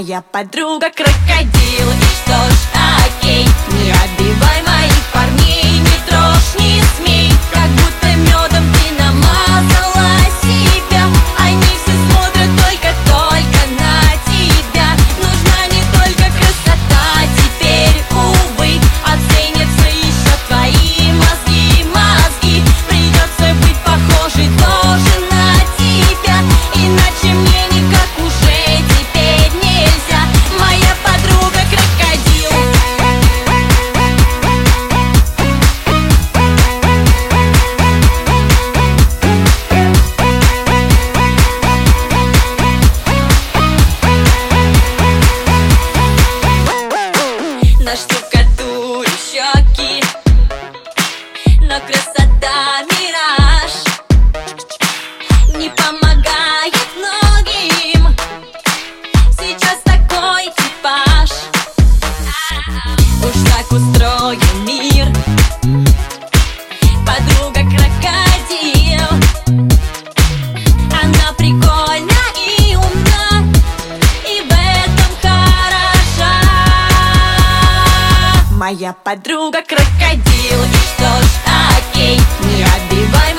Моя подруга крокодил, и что ж, окей. Не отбивай моих парней, не трожь, не смей. Как будто медом ты намазала себя. Они все смотрят только на тебя. Нужна не только красота, теперь, увы, оценятся еще твои мозги. Придется быть похожей тоже на тебя, иначе мне никак уже теперь нельзя. Моя подруга крокодил. Наштукатурю щеки, но красота мираж не помогает многим. Сейчас такой типаж. Уж так устроен мир. Подруга крокодил. Она прикольна и умна, и в этом хороша. Моя подруга крокодил, и что ж, окей. Не отбивай